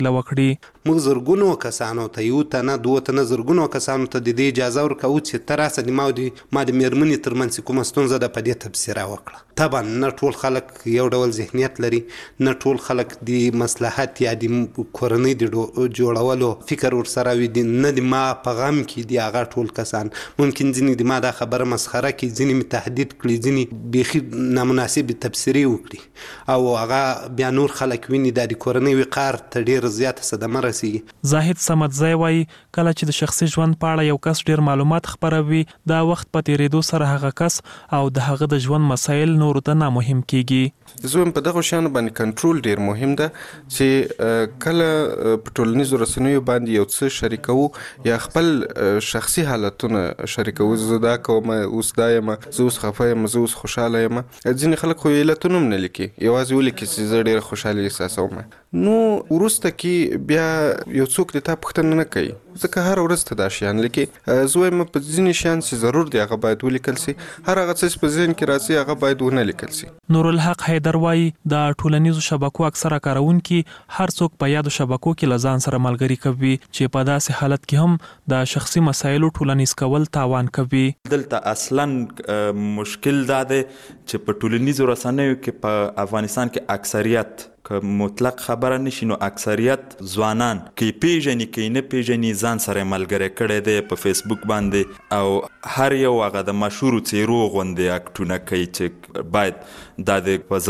وکړي. موږ زرګونو کسانو ته یو تنه دوه تنه زرګونو کسانو ته د دې اجازه ورکوو چې ته راسه د ما د مېرمنې ترمنځ کومه ستونزه ده په دې تبصره وکړه. طبعا نه ټول خلک یو ډول ذهنیت لري، نه ټول خلک د مصلحت یا د کورنۍ د جوړولو فکر ورسره وي، نه د ما په غم کې دي هغه ټول کسان. ممکن ځینې د ما دا خبره مسخره کړي، ځینې مې تهدید کړي، ځینې بیخي نامناسب تبصرې وکړي او هغه بیا نور خلک ویني دا د کورنۍ وقار ته ډېره زیاته صدمه رسېږي. زاهد صمدزی وایي کله چې د شخصي ژوند په اړه یو کس ډېر معلومات خپروي، دا وخت په تېرېدو سره هغه کس او د هغه د ژوند مسایل نورو ته نامهم کیږي. زه هم په دغه شیانو باندې کنټرول ډېر مهم ده چې کله په ټولنیزو رسنیو باندې یو څه شریکوو یا خپل شخصي حالتونه شریکوو، زه دا کوم، اوس دا یم، زه اوس خفه یم، زه اوس خوشحاله یم. ځینې خلک خو علتونه هم نه لیکي، یوازې ولیکي چې زه ډېره خوشحالي احساسوم. نو وروسته کې بیا یو څوک د تا پوښتنه نه کوي، ځکه هر ورځ ته دا شیان لیکي. زه وایم په ځینې شیان چې ضرور دی هغه باید ولیکل سي، هر هغه څه چې په ذهن کې راځي هغه باید ونه لیکل سي. نورالحق حیدر وایي د ټولنیزو شبکو اکثره کارونکي هر څوک په یادو شبکو کې له ځان سره ملګري کوي چې په داسې حالت کې هم د شخصي مسایلو ټولنیز کول تاوان کوي. دلته اصلا مشکل دا دی چې په ټولنیزو رسنیو کې په افغانستان کې اکثریت که مطلق خبره نشي نو اکثریت ځوانان کې پیژني کې نه پیژني ځان سره ملګری کړی دی په فیسبوک باندې او هر یو هغه د مشهورو څیرو غوندې اکټونه کوي چې باید دا د په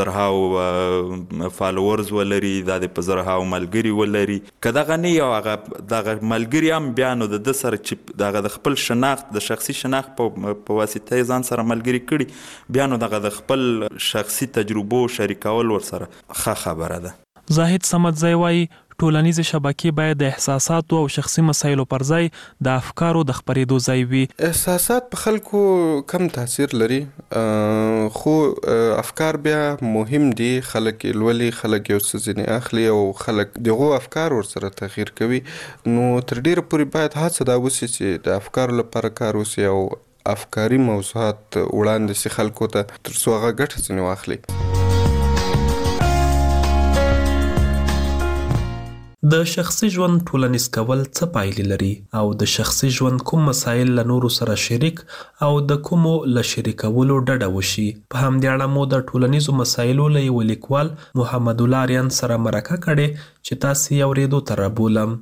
زرهاو فالوورز ولري، دا د په زرهاو ملګري ولري. که دغه نه یو هغه دغه ملګري هم بیا نو د ده سره چې دغه د خپل شناخت د شخصي شناخت په واسطه یې ځان سره ملګري کړي، بیا نو دغه د خپل شخصي تجربو شریکول ورسره ښه خبره ده. زاهد صمدزی وایي ټولنیزې شبکې باید د احساساتو او شخصي مسایلو پر ځای د افکارو د خپرېدو ځای وي. احساسات په خلکو کم تاثیر لري، خو افکار بیا مهم دي. خلک لولي، خلک یو څه ځینې اخلي او خلک دغو افکار ورسره تغییر کوي. نو تر ډیره پورې باید هڅه دا وسي چې د افکارو لپاره کار وسي او افکاري موضوعات وړاندې سي خلکو ته تر څو هغه ګټه ځینې واخلي. د شخصي ژوند ټولنیز کول څه پایلې لري او د شخصي ژوند کوم مسایل له نورو سره شریک او د کومو له شریکولو ډډه وشي؟ په همدې اړه مو د ټولنیزو مسایلو له یوه لیکوال محمد الله آریان سره مرکه کړې چې تاسې یې اورېدو ته رابولم.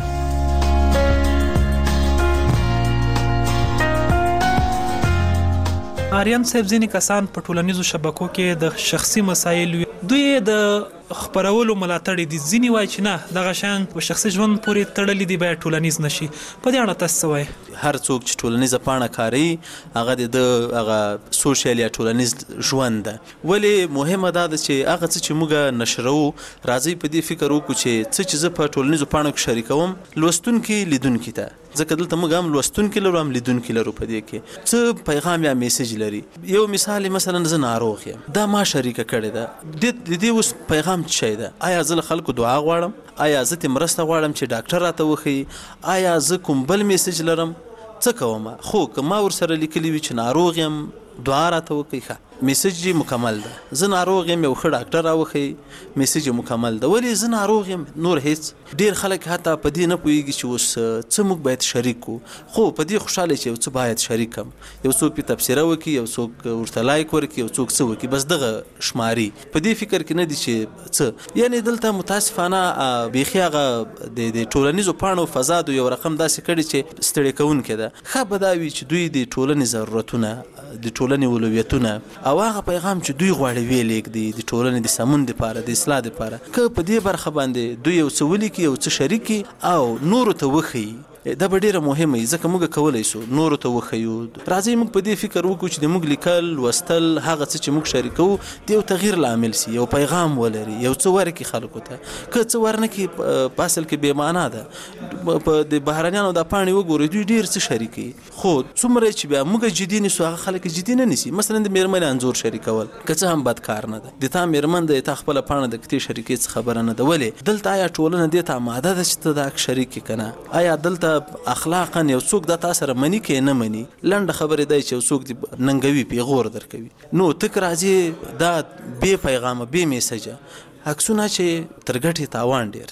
آریان صاحب، ځینې کسان په ټولنیزو شبکو کې د شخصي مسایلو دوی د خپرولو ملاتړ دي، ځینې وایي چې نه دغه شیان په شخصي ژوند پورې تړلي دي باید ټولنیز نشي. په دې اړه تاسو څه وایي؟ هر څوک چې ټولنیزه پاڼه کاروي هغه د هغه سوشل یا ټولنیز ژوند ده. ولې مهمه دا ده چې هغه څه چې موږ نشروو راځي په دې فکر وکړو چې څه چې زه په ټولنیزو پاڼو کې شریکوم لوستونکي لیدونکي ته، ځکه دلته موږ هم لوستونکي لرو هم لیدونکي لرو، په دې کې څه پیغام یا میسج لري. یو مثال مثلا زه ناروغ یم، دا ما شریکه کړې ده، د دې اوس پیغام څه شی ده؟ آیا زه له خلکو دعا غواړم؟ آیا زه ته مرسته غواړم چې ډاکټر راته وښیي؟ آیا زه کوم بل میسج لرم؟ څه کوم؟ خو که ما ورسره لیکلی وي چې ناروغ یم دعا راته وکړي، ښه میسج مکمل ده. زه ناروغ یم، یو ښه ډاکټر راوښیي، میسج مکمل ده. ولې زه ناروغ یم نور هیڅ؟ ډېر خلک حتی په دې نه پوهېږي چې اوس څه موږ باید شریک کړو، خو په دې خوشحاله چې یو څه باید شریک کړم. یو څوک پې تبصره وکړي، یو څوک ورته لایک ورکړي، یو څوک څه وکړي، بس دغه شماري. په دې فکر کې نه دي چې څه، یعنی دلته متاسفانه بیخي هغه د ټولنیزو پاڼو فضا د یو رقم داسې کړي چې ستړی کوونکی ده. ښه به دا وي چې دوی د ټولنې ضرورتونه، د ټولنې اولویتونه او هغه پیغام چې دوی غواړي ویې لیږدي د ټولنې د سمون دپاره، د اصلاح دپاره، که په دې برخه باندې دوی یو څه ولیکي، یو څه شریکي او نورو ته وښیي، دا به ډیره مهمه وي، ځکه موږ کولی شو نورو ته وښیو. راځئ موږ په دې فکر وکړو چې د موږ لیکل، لوستل، هغه څه چې موږ شریکوو د یو تغییر لامل سي، یو پیغام ولري، یو څه ورکړي خلکو ته. که څه ورنکړي په اصل کې بې معنا ده. په د بهرنیانو دا پاڼې وګورئ، دوی ډېر څه شریکوي، خو څومره چې بیا موږ جدي نیسو هغه خلک جدي نه نیسي. مثلا د مېرمنې انځور شریکول که څه هم بد کار نه ده، د تا مېرمن ده، تا خپله پاڼه د کتې شریکې څه خبره نه ده. ولې دلته آیا ټولنه دې ته آماده ده چې ته دا شریک کړې که نه؟ آیا دلته اخلاقا یو څوک دا تا سره مني که نه مني؟ لنډه خبرې دی چې یو څوک دې ننګوي، پیغور درکوي، نو تک راځي دا بې پیغامه، بې میسجه عکسونه چې تر ګټې تاوان ډېر ده.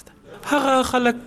هغه خلک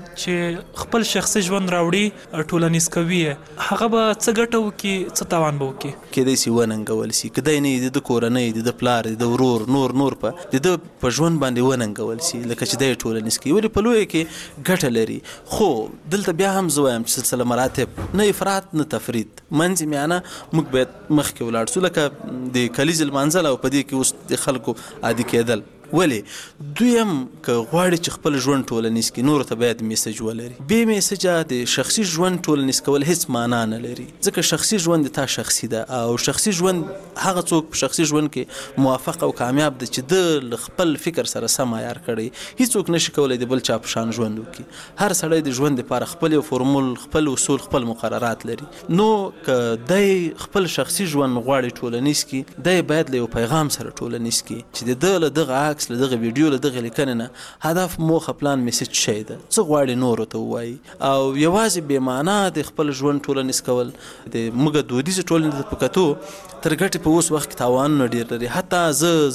چې خپل شخصي ژوند راوړي ټولنیز کوي هغه به څه ګټه وکړي څه تاوان به وکړي کېدای شي وننګول شي کدی نه د کورنۍ د پلار د ورور نور په د په ژوند باندې وننګول شي لکه چې د ټولنیز کې ولې په لوی کې ګټه لري خو دلته بیا هم زه وایم چې سلسله مراتب نه افراط نه تفرید منځ میانه موږ باید مخکې ولاړ شو لکه د کلیز المنزل او په دې کې اوس د خلکو عادي کېدل ولې دویم که غواړي چې خپل ژوند ټولنیز کې نور ته باید میسج ولري بې میسجه د شخصي ژوند ټولنیز کول هیڅ معنا نه لري ځکه شخصي ژوند تا شخصي ده او شخصي ژوند هغه څوک په شخصي ژوند کې موافق او کامیاب دي چې د خپل فکر سره سم عیار کړي هیڅوک نشي کولی د بل چا په شان ژوند وکړي هر سړی د ژوند لپاره خپل فورمول خپل اصول خپل مقررات لري نو که د خپل شخصي ژوند غواړي ټولنیز کې د باید له پیغام سره ټولنیز کې چې د دغه له دغه ویډیو له دغه لیکنې نه هدف موخه پلان میسج شي ده څه غواړي نورو ته ووایي او یوازې بې معنا د خپل ژوند ټولنیز کول د موږ دودیزې ټولنې په کتو تر ګټې په اوس وخت کې تاوانونه ډېر لري حتی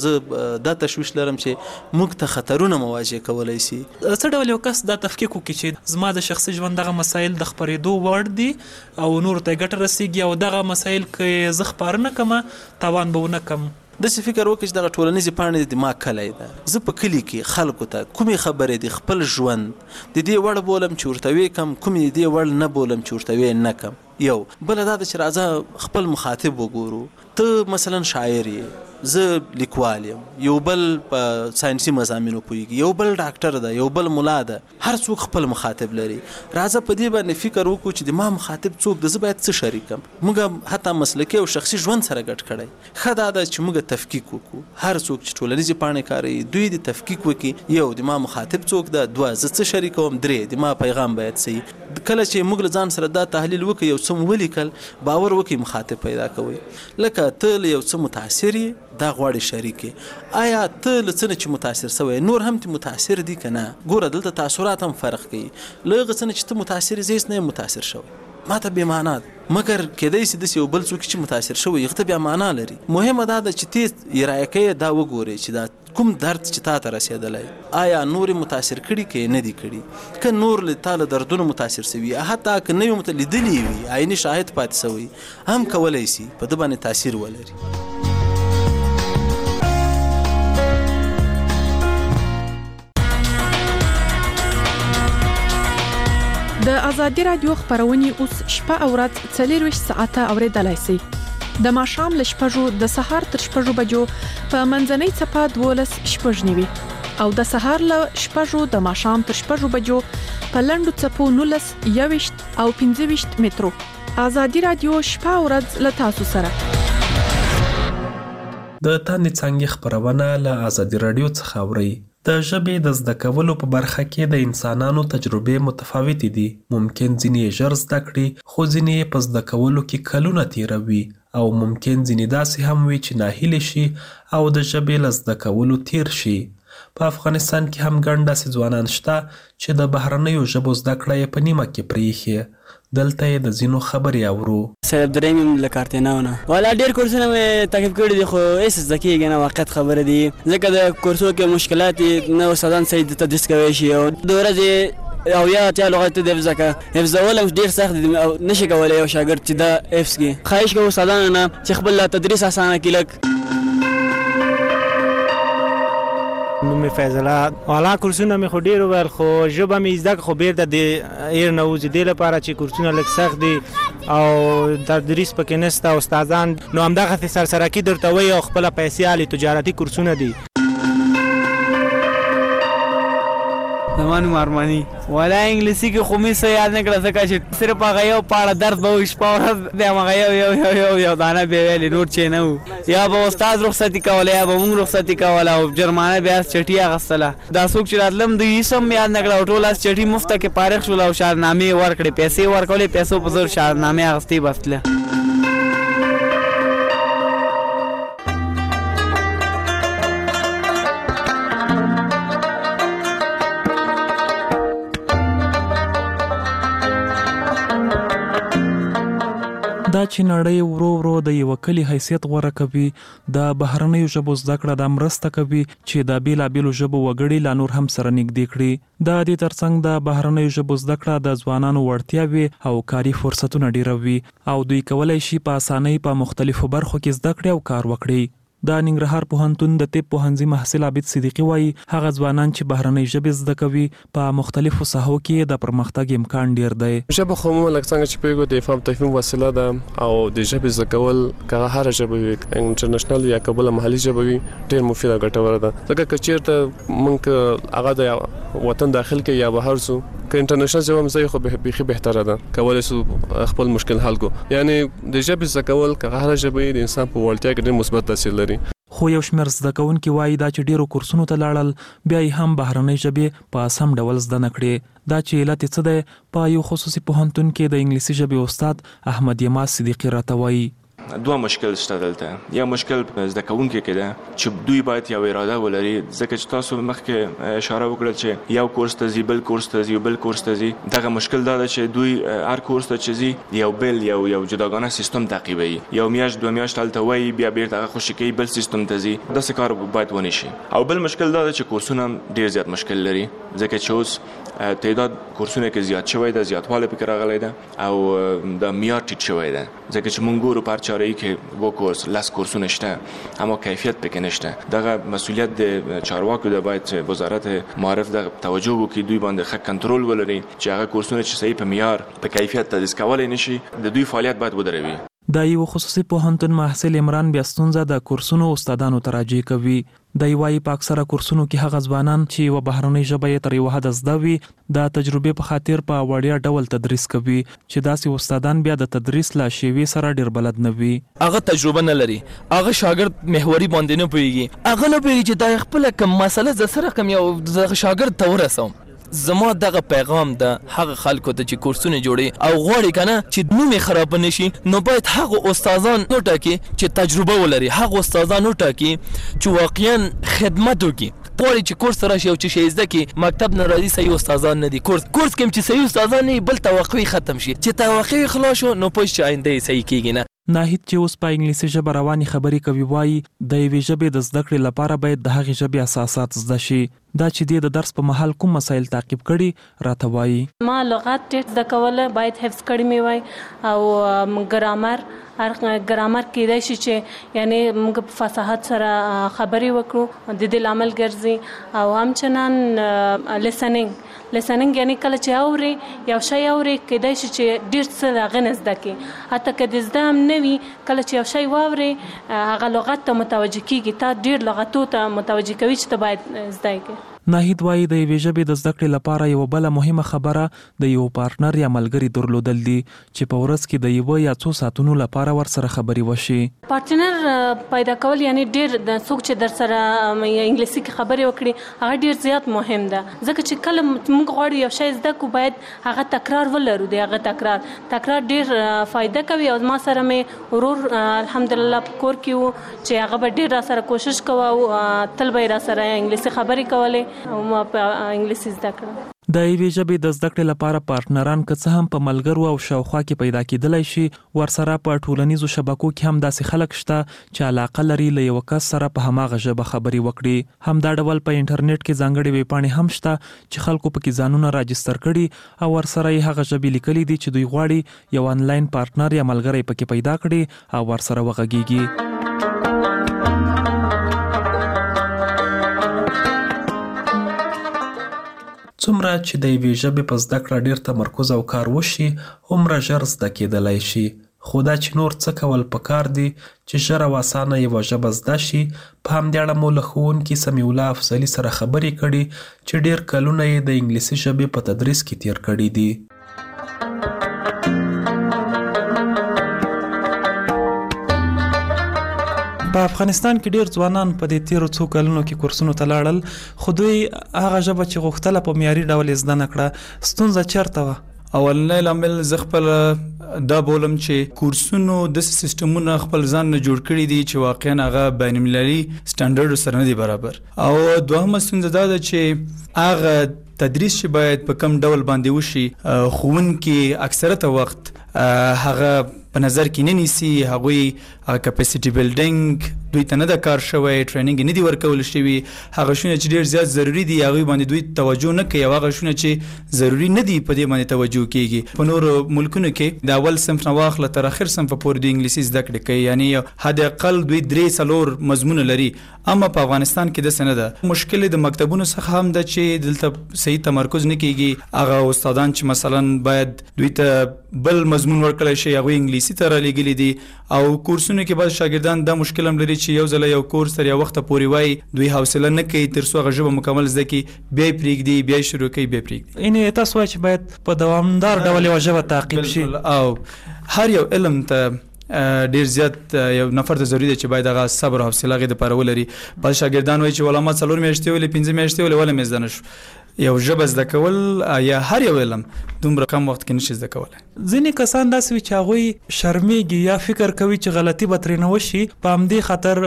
زه دا تشویش لرم چې موږ ته خطرونه مواجه کولی شي څه ډول یو کس دا تفکیک وکړي چې زما د شخصي ژوند دغه مسایل د خپرېدو وړ دي او نورو ته ګټه رسیږي او دغه مسایل که زه خپاره نه کړم تاوان به ونه کړم داسې فکر وکړي چې دغه ټولنیزې پاڼې د ما کلی ده زه په کلي کې خلکو ته کومې خبرې د خپل ژوند د دې وړ بولم چې ورته ویې کم کومې د دې وړ نه بولم چې ورته ویې نه کم یو بله دا ده چې راځه خپل مخاطب وګورو ته مثلا شاعر یې زه لیکوال یم یو بل په ساینسي مضامینو پوهیږي یو بل ډاکټر ده یو بل ملا ده هر څوک خپل مخاطب لري راځه په دې باندې فکر وکړو چې د ما مخاطب څوک ده زه باید څه شریکم موږ حتی مسلکي او شخصي ژوند سره ګډ کړی ښه دا ده چې موږ تفکیک وکړو هر څوک چې ټولنیزې پاڼې کاروي دوی د تفکیک وکړي یو د ما مخاطب څوک ده دوه زه څه شریکوم درې د ما پیغام باید صحیح کله چې موږ له ځان سره دا تحلیل وکړو یو څه ولیکل باور وکړي مخاطب پیدا کوي لکه ته له یو څه متاثر یې دا غواړي شریکې آیا ته له څه نه چې متاثر سوی نور هم ته متاثر دي که نه ګوره دلته تاثرات هم فرق کوي له هغه څه نه چې ته متاثر یې زه هېڅ نه یم متاثر شوی ما ته بې معنا ده مګر کېدای شي داسې یو بل څوک چې متاثر شوی هغه ته بیا معنا لري مهمه دا ده چې ته ارایه کوې دا وګورې چې دا کوم درد چې تا ته رسېدلی آیا نور متاثر کړي که نه دي کړي که نور له تا له دردونو متاثر سوي حتی که نه وي لیدلي وي عیني شاهد پاتې سوی هم کولی شي په ده باندې تاثیر ولري د ازادي رادیو خبرونه اوس شپه او ورځ 24 ساعته اوریدلای شئ د ماښام ل شپږو د سهار تر شپږو بجو په منځنۍ صفه 12 شپږنیوي او د سهار ل شپږو د ماښام تر شپږو بجو په لندو صفو 19 21 او 25 مترو ازادي رادیو شپه او ورځ ل تاسو سره د تانې څنګه خبرونه له ازادي رادیو څخه اوري د ژبې د زده کولو په برخه کې د انسانانو تجربې متفاوتې دي ممکن ځینې ژر زده کړي خو ځینې په زده کولو کې کلونه تیروي او ممکن ځینې داسې هم وي چې ناهیلې شي او د ژبې له زده کولو تیر شي په افغانستان کې هم ګڼ داسې ځوانان شته چې د بهرنیو ژبو زده کړه یې په نیمه کې پرېښې دلته یې د ځینو خبرې اورو سید عبدالرحیم له کارتیناونه والا ډېر کورسونه مې تعقیب کړي دي خو هېڅ زده کېږي نه واقعیت خبره دي ځکه د کورسو کې مشکلات نه استادان صحیح تدریس کوی شي او د ورځې او یا اتیا لغات د حفظ کړه حفظول هم ډېر سخت دي او نشي کولی یو شاګرد چې دا حفظ کړي خواهش کوم استادانو نه چې خپل تدریس اسانه کړي لږ نوم فیض الله والا کورسونه مې خو ډېر وویل خو ژبه مې زده خو بیرته د ایر نه وځي دې لپاره چې کورسونه لږ سخت دي او تدریس پکې نشته استادان نو همدغسې سرسرکي درته وایي او خپله پیسې اخلي تجارتي کورسونه دي زما نوم ارماني والا انګلیسي کې خو مې څه یاد نه کړه ځکه چې صرف هغه یو پاړه درس به وي شپه ورځ د همغه یو دانه بیا ویلې نور چې نه و یا به استاد رخصتي کوله یا به موږ رخصتي کوله او جرمانه بیا چټي اخیستله دا څوک چې راتلم دوی هېڅ هم یاد نه کړه او ټول چټي مفته کې فارغ شول او شاهنامې ورکړې پیسې ورکولې پیسو په زور شاهنامې اخیستې بس تله دا چې نړۍ ورو ورو د یو کلی حیثیت غوره کوي د بهرنیو ژبو زده کړه د مرسته کوي چې د بیلابیلو ژبو وګړي لا نور هم سره نږدې کړي. د دې ترڅنګ د بهرنیو ژبو زده کړه د ځوانانو وړتیاوې او کاري فرصتونه ډیروي او دوی کولای شي په اسانۍ په مختلفو برخو کې زده کړې او کار وکړي. د ننګرهار پوهنتون د طب پوهنځي محصل عابد صدیقي وایي هغه ځوانان چې بهرنۍ ژبې زده کوي په مختلفو ساحو کې د پرمختګ امکان ډیر دی. ژبه خو مو لکه څنګه چې پیګو د فهم تفهیم وسیله ده او د ژبې زده کول که هر ژبه وي انټرنیشنل یا کبل محلي ژبه وي ډیر مفید او ګټوره ده. ځکه که چیرته موږ هغه د وطن داخل کې یا بهر سو که انټرنیشنل ژبه مزه خو به بهتره ده کولای سو خپل مشکل حل کو. یعنی د ژبې زده کول که هر ژبه د انسان په وړتیا کې ډیر مثبت تاثیر لري. خو یو شمېر زده کوونکي وایي دا چې ډیرو کورسونو ته لاړل بیا یې هم بهرنۍ ژبې په سم ډول زده نه کړې. دا چې علت یې څه دی په یو خصوصي پوهنتون کې د انګلیسي ژبې استاد احمد یماز صدیقي راته وایي. دوه مشکل شته دلته. یا مشکل زده کوونکي کې ده چې دوی باید یو اراده ولري ځکه چې تاسو مخکې اشاره وکړه چې یو کورس ته ځي بل کورس ته ځي بل کورس ته ځي. دغه مشکل دا ده چې دوی هر کورس ته چې ځي یو بل یو جداګانه سیستم تعقیبوي. یو میاشت دوه میاشت هلته وایي بیا بیرته هغه خوشي کوي بل سیستم ته ځي. داسې کار باید ونه شي. او بل مشکل دا ده چې کورسونه ډیر زیات مشکل لري ځکه چې اوس تعداد کورسونه کې زیات شوی ده زیاتوالی پکې راغلی ده او د معیار ټیټ شوی ده ځکه چې مونږ ګورو په هر چاره‌ای کې وو کورس لاس کورسونه شته اما کیفیت پکې نشته. دغه مسؤلیت د چارواکو د باید وزارت معارف د توجه وکړي دوی باندې ښه کنټرول ولري چې هغه کورسونه چې صحیح په معیار په کیفیت تدریس کولای نشي د دوی فعالیت باید ودروي. د یو خصوصي پوهنتون محصل عمران بیا ستونزه د کورسونو استادانو ته راجع کوي. د یوای په اکثره کورسونو کې هغه ځوانان چې یو بهرنۍ ژبه یې تر یو حد زده وي د تجربې په خاطر په وړیا ډول تدریس کوي چې داسې استادان بیا د تدریس لا شیوې سره ډیر بلد نه وي. هغه تجربه نه لري هغه شاګرد محوري باندې نه پوهیږي هغه نه پوهیږي چې دا خپل کوم مسله ز سره کوم یو شاګرد ته ورسوم. زما دغه پیغام د هغه خلکو ته چې کورسونه جوړي او غواړي کنه چې نوم خراب نشي نو باید هغه استادان نو ټاکي چې تجربه ولري هغه استادان نو ټاکي چې واقعا خدمت وکړي. غواړي چې کورس راشي او چې شي زده کی مکتب نه راځي صحیح استادان نه دي کورس کوم چې صحیح استادان نه بل توقع ختم شي چې توقع خلاص شو نو پوه شي آینده صحیح کیږي نه. ناهید چې اوس په انګلیسي ژبه رواني خبرې کوي وایي د یوې ژبې د زده کړې لپاره باید د هغې ژبې اساسات زده شي. دا چې د درس په مهال کوم مسایل تعقیب کړي راته وایي. ما لغات ډېر زده کوله باید حفظ کړي مې وای او ګرامر کېدای شي چې یعنی موږ په فصاحت سره خبرې وکړو د دې لامل ګرځي او همچنان لیسنینګ یعنی کله چې اوري یو شی اوري کېدای شي چې ډېر څه هغه نه زده کړي حتی که د زده هم نه وي کله چې یو شی واوري هغه لغت ته متوجه کېږي تا ډېر لغتو ته متوجه کوي چې ته باید زده کړې. ناهید وایي د یوې ژبې د زده کړې لپاره یو بله مهمه خبره د یو پارتنر یا ملګري درلودل دي چې په ورځ کې د یو یا څو ساعتونو لپاره ورسره خبرې وشي. پارتنر پیدا کول یعنی ډېر د څوک چې در سره انګلیسي کې خبرې وکړي هغه ډېر زیات مهم ده ځکه چې کله موږ غواړو یو شی زده کړو باید هغه تکرار ولرو. د هغه تکرار ډېر فایده کوي او ما سره مې ورور الحمدلله په کور کې و چې هغه به ډېر را سره کوشش کوه او تل به یې را سره انګلیسي خبرې کولې او ما په انګلیسي زده کړم. د یوې ژبې د زده کړې لپاره پارتنران که څه هم په ملګرو او شاوخوا کې پیدا کېدلی شي ورسره په ټولنیزو شبکو کې هم داسې خلک شته چې علاقه لري له یو کس سره په هماغه ژبه خبرې وکړي. همدا ډول په انټرنیټ کې ځانګړې ویبپاڼې هم شته چې خلکو پکې ځانونه راجستر کړي او ورسره یې هغه ژبې لیکلي دي چې دوی غواړي یو آنلاین پارتنر یا ملګری پکې پیدا کړي او ورسره وغږیږي. څومره چې د یوې ژبې په زده کړه ډېر تمرکز او کار وشي هومره ژر زده کېدلی شي. خو دا چې نور څه کول پکار دي چې ژر او اسانه یوه ژبه زده شي. په همدې اړه مو له ښوونکي سمیع الله افضلي سره خبرې کړي چې ډېر کلونه یې د انګلیسي ژبې په تدریس کې تیر کړي دي. په افغانستان کې ډیر ځوانان په دې تیرو څو کلونو کې کورسونو ته لاړل خو دوی هغه ژبه چې غوښتله په معیاري ډول یې زده نه کړه. ستونزه چیرته وه؟ اولنی لامل زه خپل دا بولم چې کورسونو داسې سیستمونه خپل ځان نه جوړ کړي دي چې واقعا هغه بین المللي سټانډرډ سره نه دي برابر. او دوهمه ستونزه دا ده چې هغه تدریس چې باید په کم ډول باندې وشي ښوونکي اکثرته وخت هغه په نظر کې نه نیسي، هغوی کپاسټي بلډینګ دوی ته نه د کار شوی، ټریننګ نه دی ورکول شوي، هغه شونه چې ډېر زیات ضروري دي هغوی باندې دوی توجه نه کوي، او هغه شونه چې ضروري نه دي په دې باندې توجه کیږي. په نورو ملکونو کې د اول صنف نه واخله تر اخر صنف پورې دوی انګلیسي زده کړې کوي، یعنی حد اقل دوی 3-4 مضمونه لري. اما په افغانستان کې داسې نه ده. مشکل د مکتبونو څخه هم ده چې دلته صحیح تمرکز نه کیږي. هغه استادان چې مثلا باید دوی ته بل مضمون ورکړی شي هغوی انګلیسي ته رالیږلي دي، او کورسونو کې بعض شاګردان دا مشکل هم لري چې یو ځله یو کورس تر یو وخته پورې وایي، دوی حوصله نه کوي تر څو هغه ژبه مکمل زده کړي، بیا یې پرېږدي، بیا یې شروع کوي، بیا یې پرېږدي. یعنې تاسو وایئ چې باید په دوامدار ډول یوه ژبه تعقیب شي، او هر یو علم ته ډیر زیات یو نفر ته ضروري دی چې باید هغه صبر او حوصله هغې دپاره ولري. بعض شاګردان وایي چې والا ما 4 میاشتې ولې 5 میاشتې ولې ولې مې زده نه شو. یو ژبه زده کول یا هر یو علم دومره کم وخت کې نشي زده کولی. ځینې کسان داسې وي چې هغوی شرمېږي یا فکر کوي چې غلطي به ترې نه وشي، په همدې خاطر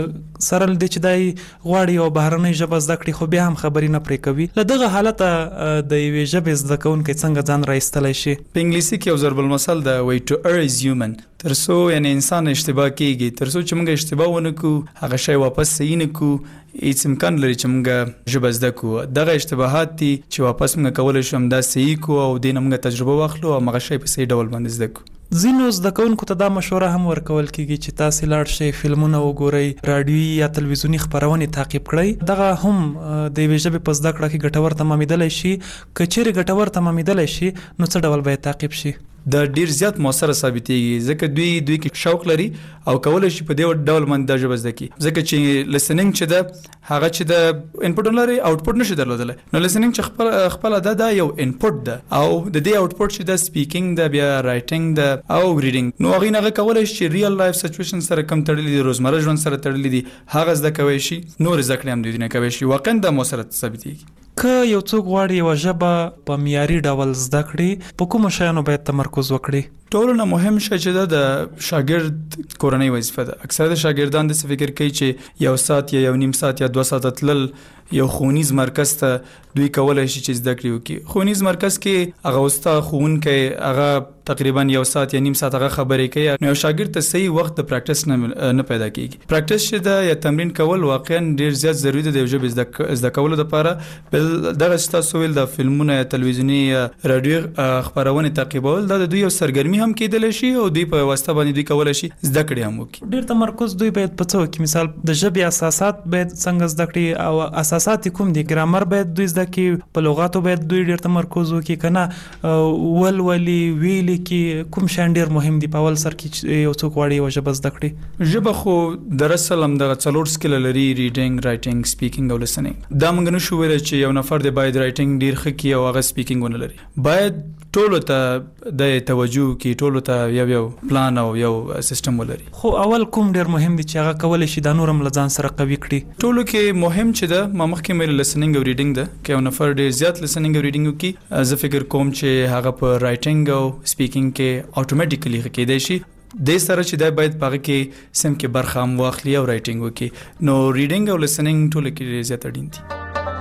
سره له دې چې دی غواړي یوه بهرنۍ ژبه زده کړي خو بیا هم خبرې نه پرې کوي. له دغه حالته د یوې ژبې زده کوونکی څنګه ځان رایستلی شي؟ په انګلیسي کې یو ضرب المثل ده، وایي to err is human. تر څو یعنی انسان اشتباه کیږي، تر څو چې موږ اشتباه ونه کړو هغه شی واپس صحیح نه کړو، هیڅ امکان لري چې موږ ژبه زده کړو. دغه اشتباهات دي چې واپس موږ کولی شو همدا صحیح کړو او دې نه موږ تجربه واخلو او هغه شی په صحیح ډول باندې زده کړو. ځینو زده کوونکو ته دا مشوره هم ورکول کیږي چې تاسې لاړ شئ فلمونه وګورئ، راډیویي یا تلویزیوني خپرونې تعقیب کړئ. دغه هم د یوې ژبې په زده کړه کې ګټور تمامېدلی شي. که چیرې ګټور تمامېدلی شي نو څه ډول باید تعقیب شي؟ دا ډیر زیات موثره ثابتېږي ځکه دوی کې شوق لري او کولی شي په دې ډول باندې دا ژبه زده کړي. ځکه چې لسننګ چې ده هغه چې د انپوټ لري آوټپوټ نشي درلودلی، نو لسننګ چې خپله دا یو انپوټ ده او د دې آوټپوټ چې ده سپیکینګ ده، بیا رایټینګ ده او ریډینګ، نو هغې نه هغه کولی شي چې ریل لایف سچویشن سره کم تړلي دي، روزمره ژوند سره تړلي دي، هغه زده کوی شي، نور زده کړې هم دوی نه کوی شي. واقعا دا موثره ثابتېږي. که یو څوک غواړي یوه ژبه په معیاري ډول زده کړي، په کومو شیانو باید تمرکز وکړي؟ ټولو نه مهم شی چې دا د شاګرد کورنۍ وظیفه ده. اکثره د شاګردان داسې فکر کوي چې 1 ساعت یا 1.5 ساعت یا 2 ساعته تلل یو ښوونیز مرکز ته دوی کولی شي چې زده کړې وکړي. ښوونیز مرکز کې هغه استاد ښوونکی هغه تقریبا 1 ساعت یا 1.5 ساعت هغه خبرې کوي، نو یو شاګرد ته صحیح وخت د پریکټس نه پیدا کېږي. پریکټس چې ده یا تمرین کول واقعا ډېر زیات ضروري دی د یو ژبې زده کولو دپاره. بل دغه چې تاسو ویل د فلمونه یا تلویزیوني یا راډیو خپرونې تعقیبول دا د دوی یو سرګرمي هم کېدلی شي او دوی په واسطه باندې دوی کولی شي زده کړې هم وکړي. ډېر تمرکز دوی باید په څه وکړي؟ مثال د ژبې اساسات باید څنګه زده کړي او اساسات کوم دي؟ ګرامر باید دوی زده کړي، په لغاتو باید دوی ډېر تمرکز وکړي، که نه ولولي ویلي کې کوم شیان ډېر مهم دي په اول سر کې چې یو څوک غواړي یوه ژبه زده کړي؟ ژبه خو در اصل همدغه 4 سکیله لري، ریډینګ، رایټینګ، سپیکینګ او لسنینګ. دا موږ نشو ویلی چې یو نفر دی باید رایټینګ ډېر ښه کړي او هغه سپیکینګ ونه لري. باید ټولو ته د توجه کړي، ټولو ته یو پلان او یو سیستم ولري. خو اول کوم ډېر مهم دي چې هغه کولی شي دا نور هم له ځان سره قوي کړي؟ ټولو کې مهم چې ده ما مخکې مې لسنینګ او ریډینګ ده. که یو نفر ډېر زیات لسنینګ او ریډینګ وکړي، زه فکر کوم چې هغه په رایټینګ او سپیکینګ کې اټومیټیکلی ښه کېدی شي. دې سره چې دی باید په هغه کې سم کې برخه هم واخلي او رایټینګ وکړي. نو ریډینګ او لسنینګ ټولو کې ډېر زیات اړین دي.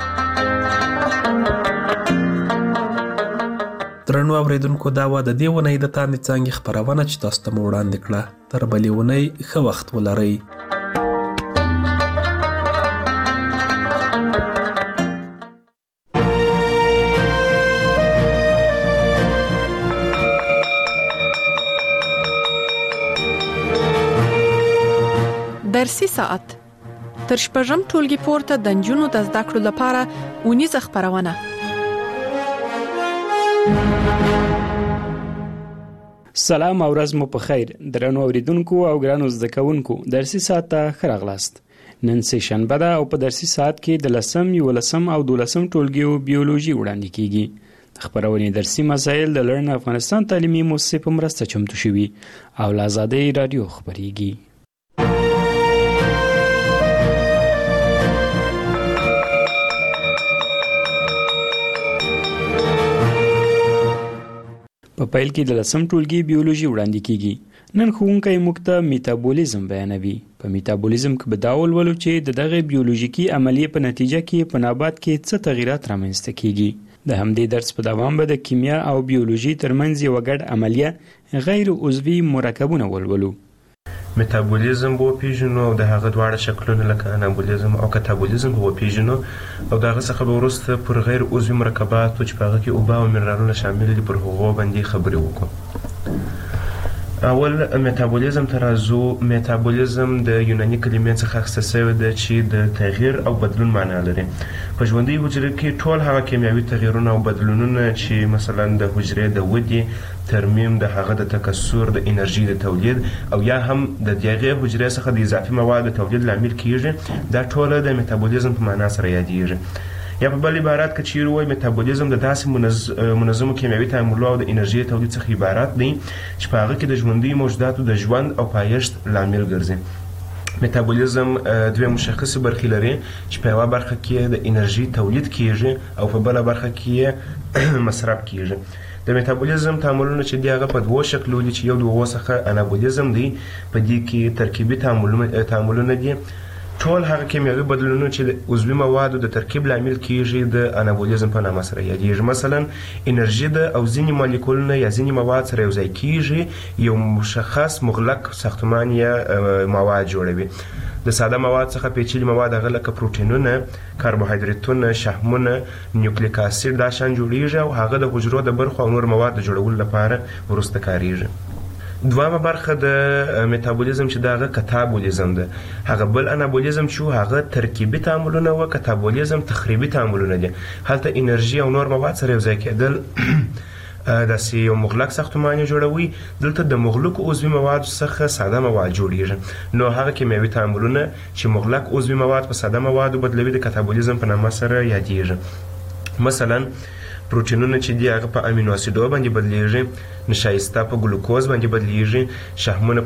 درنو اوریدونکو، دا وه د دې اونۍ د تاندې څانګې خپرونه چې تاسو ته مو وړاندې کړه. تر بلې اونۍ ښه وخت ولرئ. درسي ساعت تر 6 ټولګي پورته د نجونو د زده کړو لپاره اونیزه خپرونه. سلام او ورځ مو په خیر درنو اوریدونکو او ګرانو زده کوونکو. درسي ساعت ته ښه راغلاست. نن سه شنبه ده او په درسي ساعت کې د 10 11 او 12 ټولګیو بیولوژي وړاندې کیږي. خبرونه درسي مسایل د لرن افغانستان تعلیمي مؤسسې په مرسته چمتو شوي او له آزادۍ رادیو خبريږي. په پیل کې د 10 ټولګي بیولوژي وړاندې کیږي. نن ښوونکی موږ ته میتابولیزم بیانوي. په میتابولیزم کې به دا ولولو چې د دغه بیولوژیکي عملیې په نتیجه کې په نبات کې څه تغیرات رامنځته کیږي. د همدې درس په دوام به د کیمیا او بیولوژي ترمنځ یوه ګډ عملیه غیر عضوي مرکبونه ولولو. میتابولیزم به وپیژنو او د هغه دواړه شکلونه لکه انابولیزم او کتابولیزم به وپیژنو او د هغه څخه به وروسته پر غیر عضوي مرکباتو چې په هغه کې اوبه او منرالونه شامل دي پر هغو باندې خبرې وکړو. اول میتابولیزم ته راځو. میتابولیزم د یوناني کلمې څخه اخیستل شوې ده چې د تغییر او بدلون معنا لري. په ژوندۍ حجره کې ټول هغه کیمیاوي تغییرونه او بدلونونه چې مثلا د حجرې د ودې، ترمیم، د هغه د تکثر، د انرژي د تولید او یا هم د دغه حجرې څخه د اضافي موادو تولید لامل کیږي، دا ټول د میتابولیزم په معنا سره یادیږي. یا په بل عبارت کې چیرې وایي میتابولیزم د داسې منظمو کیمیاوي تعاملو او د انرژي تولید څخه عبارت دی چې په هغه کې د ژوندي موجوداتو د ژوند او پایښت لامل ګرځي. میتابولیزم دوه مشخصې برخې لري چې په یوه برخه کې د انرژي تولید کیږي او په بله برخه کې مصرف کیږي. د میتابولیزم تعاملونه چې دی هغه په دوه شکلو دي چې یو د هغو څخه انابولیزم دی، په دې کې ترکیبي تعاملونه دي. ټول هغه کیمیاوي بدلونونه چې د عضوي موادو د ترکیب لامل کیږي د انابولیزم په نامه سره یادیږي. مثلا انرژي ده او ځینې مالیکولونه یا ځینې مواد سره یوځای کیږي، یو مشخص مغلق ساختمان یا مواد جوړوي. د ساده مواد څخه پیچلي مواد هغه لکه پروټینونه، کاربوهایدریتونه، شحمونه، نیوکلیک اسید دا شان جوړیږي او هغه د حجرو د برخو او نور مواد د جوړولو لپاره وروسته کاریږي. دوامه برخه د میتابولیزم چې دا هغه کتابولیزم ده. هغه بل انابولیزم چې هغه ترکیبي تعاملونه و، کتابولیزم تخریبي تعاملونه دي. هلته انرژي او نور مواد سره یوځای کېدل داسې یو مغلق ساختمان جوړوي، دلته د مغلقو عضوي موادو څخه ساده مواد جوړیږي. نو هغه کیمیاوي تعاملونه چې مغلق عضوي مواد په ساده موادو بدلوي د کتابولیزم په نامه سره یادیږي. مثلا پروټینونه چې دی هغه په امینو اسیدو باندې بدلیږي، نشایسته په ګلوکوز باندې بدلیږي، شحمونه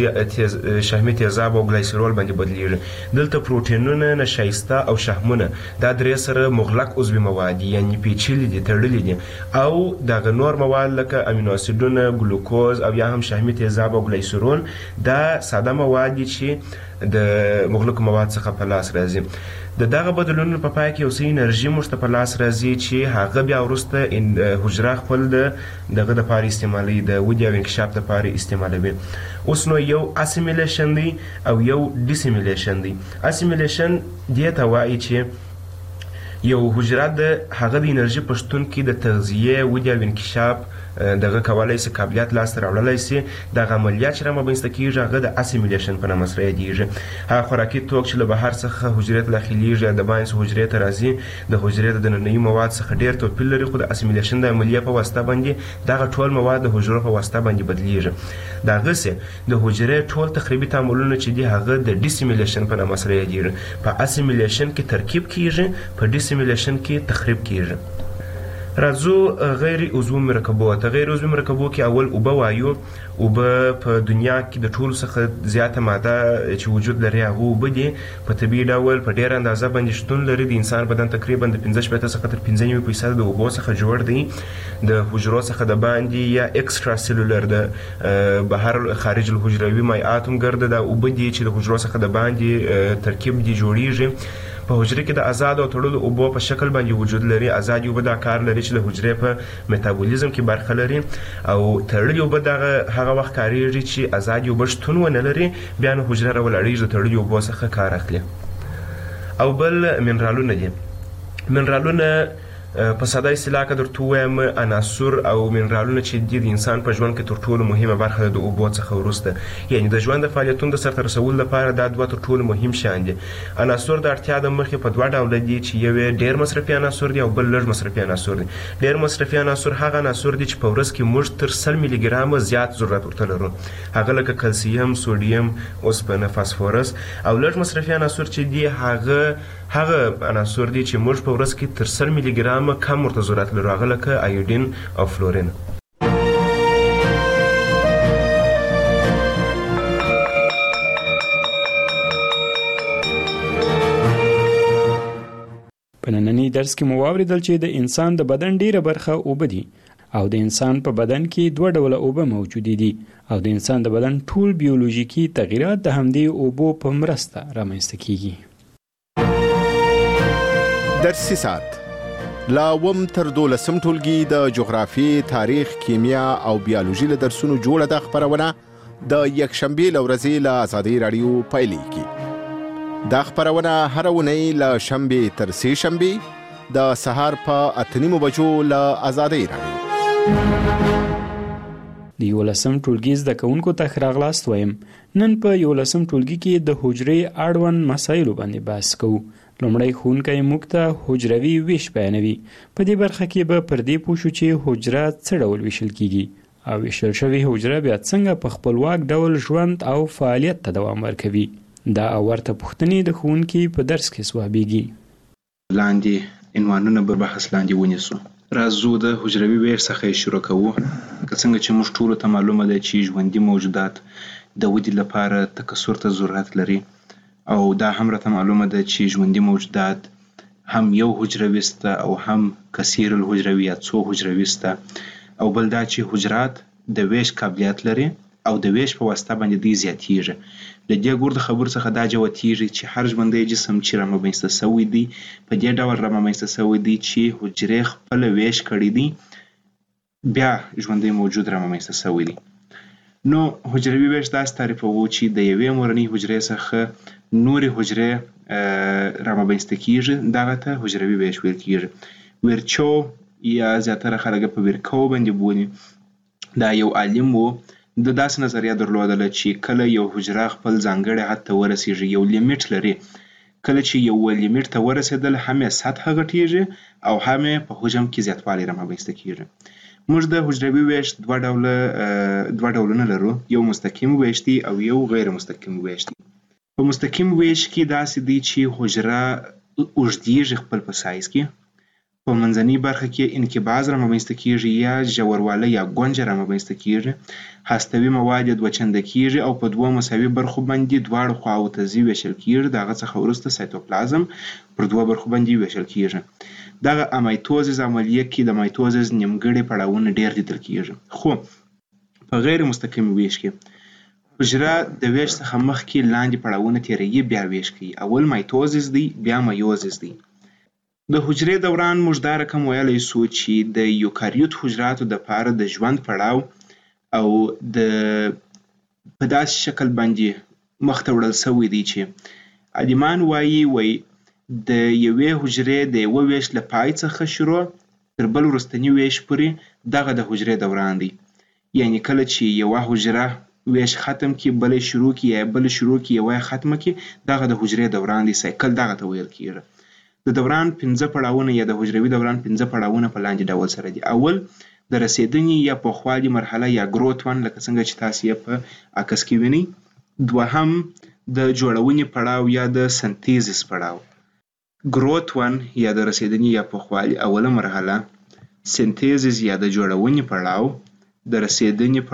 په شحمي تیزاب او ګلایسرول باندې بدلیږي. دلته پروټینونه، نشایسته او شحمونه دا درې سره مغلق عضوي مواد یعنی پیچلي دي، تړلي دي، او دغه نور مواد لکه امینو اسیدونه، ګلوکوز او یا هم شحمي تیزاب او ګلایسرول دا ساده مواد دي چې د مغلق مواد څخه په لاس راځي. د دغه بدلونونو په پای کې یو څه انرژي موږ ته په لاس راځي چې هغه بیا وروسته حجره خپل دغه دپاره استعمالوي، د ودې او انکشاف دپاره استعمالوي. اوس نو یو اسیمیلیشن دی او یو ډیسیمیلیشن دی. اسیمیلیشن دې ته وایي چې یو حجره د هغه د انرژي په شتون کې د تغذیې، ودې او انکشاف دغه کولی سي، قابلیت لاسته راوړلی سي. دغه عملیات چې رامنځته کېږي هغه د اسیمیلیشن په نامه سره یادېږي. هغه خوراکي توک چې له بهر څخه حجرې ته داخلیږي یا د باینس حجرې ته راځي، د حجرې د دننني مواد څخه ډېر توپیر لري، خو د اسیمیلیشن د عملیې په واسطه باندې دغه ټول مواد د حجرو په واسطه باندې بدلیږي. دغسې د حجرې ټول تخریبي تعاملونه چې دي هغه د ډیسیمیلیشن په نامه سره یادېږي. په اسیمیلیشن کې ترکیب کېږي، په ډیسیمیلیشن کې تخریب کېږي. راځو غیر عضوي مرکبو ته. غیر عضوي مرکبو کې اول اوبه وایو. اوبه په دنیا کې د ټولو څخه زیاته ماده چې وجود لري هغه اوبه دي. په طبیعي ډول په ډېره اندازه باندې شتون لري. د انسان بدن تقریبا د 15 څخه تر 95% د اوبو څخه جوړ دی. د حجرو څخه د باندې یا ایکسترا سیلولر د بهر خارج الحجروي مایعات هم ګرده د اوبه دي چې د حجرو څخه د باندې ترکیب دي جوړیږي. په حجره کې د آزاد او تړلو اوبو په شکل باندې وجود لري. آزاد اوبه دا کار لري چې د حجرې په میتابولیزم کې برخه لري، او تړلې اوبه هغه وخت کاریږي چې آزاد اوبه شتون ونه لري، بیا نو حجره راولاړېږي د تړلې اوبو څخه کار اخلي. او بل منرالونه دي. منرالونه په ساده اصطلاح کې درته ووایم عناصر او منرالونه چې دي د انسان په ژوند کې تر ټولو مهمه برخه ده د اوبو څخه وروسته. یعنې د ژوند د فعالیتونو د سرته رسولو لپاره دا دوه تر ټولو مهم شیان دي. عناصر د اړتیا د مخې په دوه ډوله دي چې یو یې ډېر مصرفي عناصر دي او بل لږ مصرفي عناصر دي. ډېر مصرفي عناصر هغه عناصر دي چې په ورځ کې موږ تر 100 ملي ګرامه زیات ضرورت ورته لرو. هغه لکه کلسیم، سوډیم، اوسپنه، فاسفورس. او لږ مصرفي عناصر چې دي هغه عناصر دي چې موږ په ورځ کې تر 100 ملي ګرامه کم ورته ضرورت لرو، هغه لکه ایودین او فلورین. په نننی درس کې مو واورېدل چې د انسان د بدن ډیره برخه اوبه دي او د انسان په بدن کې دوه ډوله اوبه موجودې دي او د انسان د بدن ټول بیولوژیکي تغییرات د همدې اوبو په مرسته رامنځته کیږي. درسي ساعت لا اوم تر 12 ټولګي د جغرافیې، تاریخ، کیمیا او بیولوژي له درسونو جوړه ده خپرونه د یکشنبې له ورځې له ازادۍ راډیو پیلېږي. دا خپرونه هره اونۍ له شنبې تر سې شنبې د سهار په 8:30 بجو له ازادۍ راډیو. د 11م ټولګي زده کوونکو ته ښه راغلاست وایم. نن په 11م ټولګي کې د حجرې اړوند مسایلو باندې بحث کوو. لومړی ښوونکی موږ ته حجروي ویش بیانوي. په دې برخه کې به پر دې پوه شو چې حجره څه ډول ویشل کیږي او ویشل شوې حجره بیا څنګه په خپلواک ډول ژوند او فعالیت ته دوام ورکوي. دا او ورته پوښتنې د ښوونکي په درس کې ځوابیږي. لاندې عنوانونه به بحث لاندې ونیسو. راځو د حجروي ویش څخه شروع کوو. که څنګه چې موږ ټولو ته معلومه ده چې ژوندي موجودات د ودې لپاره تکثر ته ضرورت لري او دا هم راته معلومه ده چې ژوندي موجودات هم یو حجروي سته او هم کثیر الحجروي یا څو حجروي سته او بل دا چې حجرات د ویش قابلیت لري او د ویش په واسطه باندې دوی زیاتیږي. له دې ګور د خبرو څخه دا جوتیږي چې هر ژوندی جسم چې رامنځته سوی دی په دې ډول رامنځته سوی دی چې حجرې خپل ویش کړی دی بیا ژوندی موجود رامنځته سوی دی. نو حجروي ویش داسې تعریفوو چې د یوې مورنۍ حجرې څخه نورې حجرې رامنځته کیږي. دغه ته حجروي ویش ویل کیږي. ویرچو یا زیاتره خلک په ویرکو باندې بولي. دا یو عالم و د داسې نظریه درلودله چې کله یو حجره خپل ځانګړي حد ته ورسیږي یو لیمیټ لري. کله چې یو لیمیټ ته ورسېدل هم یې سطحه غټیږي او هم یې په حجم کې زیاتوالی رامنځته کیږي. موږ د حجروي ویش دوه ډولونه لرو. یو مستقیم ویش دی او یو غیر مستقیم ویش دی. په مستقیم ویش کې داسې دی چې حجره اوږدیږي خپل په سایز کې. په منځنۍ برخه کې انقباض رامنځته کیږي یا ژوروالی یا ګونجه رامنځته کیږي. هستوي مواد یې دوه چنده کیږي او په دوه مساوي برخو باندې دواړو خواوو ته ځي ویشل کیږي. د هغه څخه وروسته سایتوپلازم پر دوه برخو باندې ویشل کیږي. دغه امایتوزیس عملیه کې د مایتوزیس نیمګړي پړاوونه ډیر لیدل کیږي. خو په غیر مستقیم ویش کې حجره د ویش څخه مخکې لاندې پړاوونه تیروي بیا ویش کوي. اول مایتوزیس دی بیا میوزیس دی. د حجرې دوران موږ دا رقم ویلی سو چې د یوکاریوت حجراتو دپاره د ژوند پړاو او د په داسې شکل باندې مخته وړل سوی دی چې عالمان وایي د یوې حجرې د یوه ویش له پای څخه شروع تر بل وروستني ویش پورې دغه د حجرې دوران دی. یعنی کله چې یوه حجره ویش ختم کی بل شروع کی یا بل شروع کی یوه ختمه کی دغه د حجرې دوران دی. سایکل دغه ته ویل کیږي. د دوران 15 پړاوونه یا د حجروي دوران 15 پړاوونه په لاندې ډول سره دي. اول د رسیدنې یا پوخوالي مرحله یا ګروت ون لکه څنګه چې تاسو یې په عکس کې وینئ. دوهم د جوړونې پړاو یا د سنتیزس پړاو. ګروت ون یا د رسیدنې یا پوخوالي اوله مرحله. سنتیزس یا د جوړونې پړاو. د رسیدنې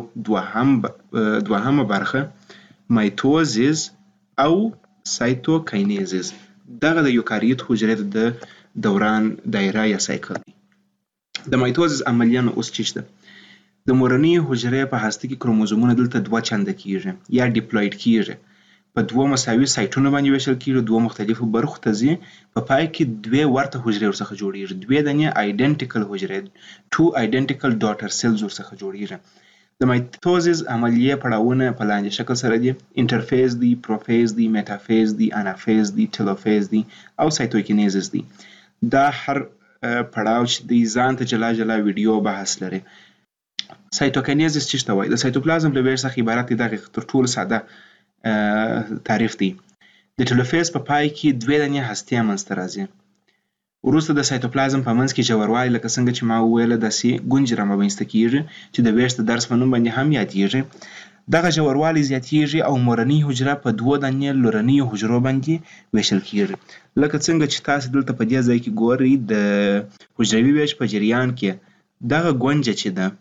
پړاو دوهمه برخه. مایتوزیس او سایتوکاینیزس. دغه د یوکاریوت حجرې د دوران دایره یا سایکل دی. د مایتوزیس عملیه نو اوس څه شته؟ د مورنۍ حجرې په هسته کې کروموزومونه دلته دوه چنده کیږي یا ډیپلوید کیږي. په دوه مساوي سایټونو باندې ویشل کیږي. دوه مختلفو برخو ته ځي. په پای کې دوه ورته حجرې ورڅخه جوړیږي. دوه دانې آیډنټیکل حجرې 2 آیډنټیکل ډاټر سیلز ورڅخه جوړیږي. د مایتوزیس عملیه پړاوونه په لاندې شکل سره دي. انټرفیز دی، پروفیز دی، میټافیز دی، انافیز دی، ټیلوفیز دی او سایتوکینیزس دی. دا هر پړاو چې دی ځان ته جلا جلا ویډیو بحث لري. سایتوکینیزس څه ته وایي؟ د سایتوپلازم له ویش څخه عبارت دی. دغه تر ټولو ساده تعریف دی. د ټیلوفیز په پای کې دوه دانې هستې منځته راځي. وروسته د سایتوپلازم په منځ کې ژوروالی لکه څنګه چې ما وویله داسې ګونجې رامنځته کیږي چې د ویش د درس په نوم باندې هم یادیږي. دغه ژوروالی زیاتیږي او مورنۍ حجره په دوه دانې لورنیو حجرو باندې ویشل کیږي. لکه څنګه چې تاسو دلته په دې ځای کې ګورئ د حجروي ویش په جریان کې دغه ګونجه چې ده